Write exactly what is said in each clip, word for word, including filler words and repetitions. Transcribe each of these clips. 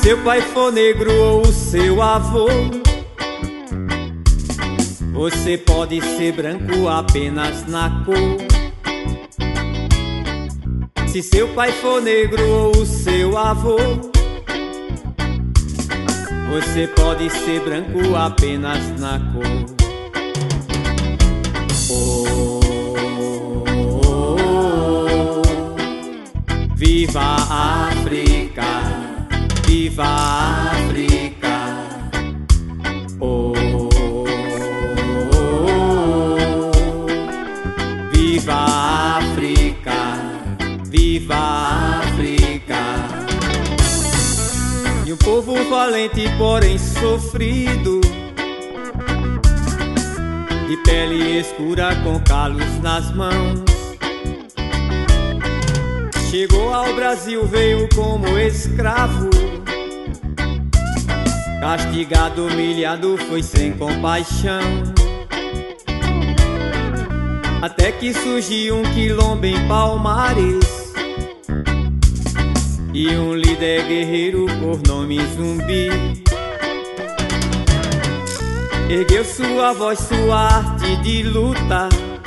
seu pai for negro ou o seu avô, você pode ser branco apenas na cor. Se seu pai for negro ou o seu avô, você pode ser branco apenas na cor. Oh, oh, oh, viva a África, viva a África. Oh, oh, oh, viva a África, viva a África. E um povo valente, porém sofrido, de pele escura com calos nas mãos, chegou ao Brasil, veio como escravo, castigado, humilhado, foi sem compaixão, até que surgiu um quilombo em Palmares e um líder guerreiro por nome Zumbi ergueu sua voz, sua arte de luta,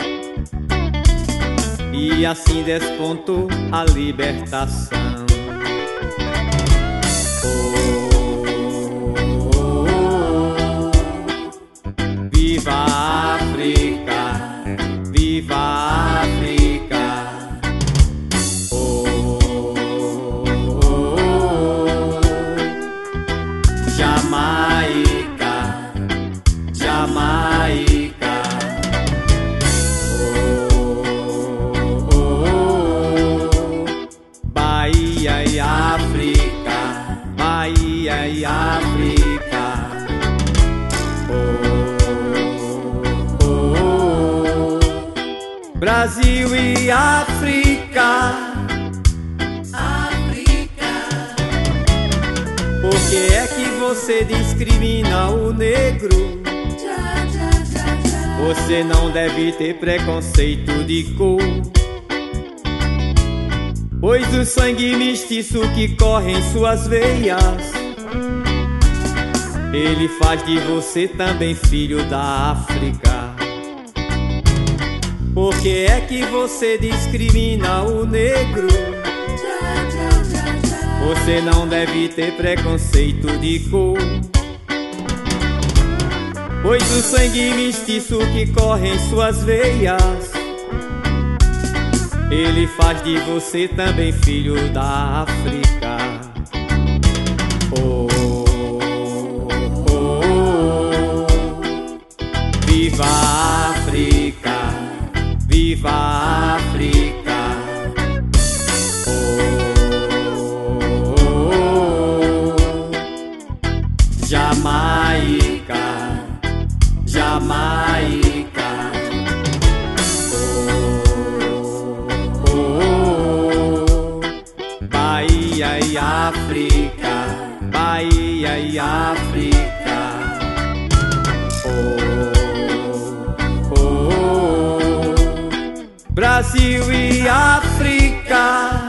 e assim despontou a libertação. Oh, oh, oh, viva a África, viva a África. Oh, oh, oh, Jamaica, Jamaica. Oh, oh, oh, Bahia e África, Bahia e África. Oh, oh, oh, Brasil e África, África. por que é que você discrimina o negro? Já, já, já, já. Você não deve ter preconceito de cor, pois o sangue mestiço que corre em suas veias, ele faz de você também filho da África. Por que é que você discrimina o negro? Já, já, já, já. Você não deve ter preconceito de cor, pois o sangue mestiço que corre em suas veias, ele faz de você também filho da África. Oh, oh, oh, viva a África, viva a África. Oh, oh, oh, Jamaica, Jamaica. Oh, oh, oh, Bahia e África, Bahia e África. Oh, oh, oh, Brasil e África.